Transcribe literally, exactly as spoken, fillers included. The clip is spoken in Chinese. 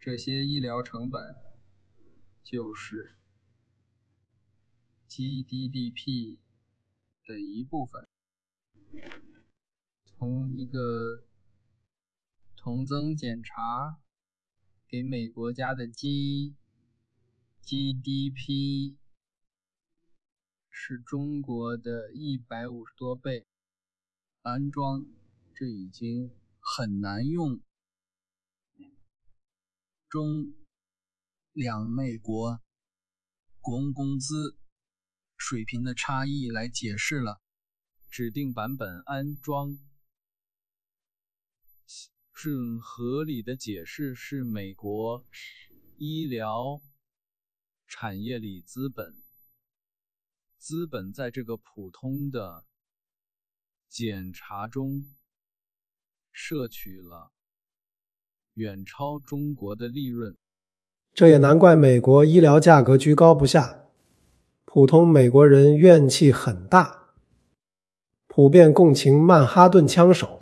这些医疗成本就是 G D P 的一部分。从一个同增检查给每国家的 G D P 是中国的一百五十多倍，安装这已经很难用中两美国公工资水平的差异来解释了。 指定版本安装更合理的解释是美国医疗产业里资本资本在这个普通的检查中摄取了远超中国的利润。 这也难怪美国医疗价格居高不下，普通美国人怨气很大，普遍共情曼哈顿枪手。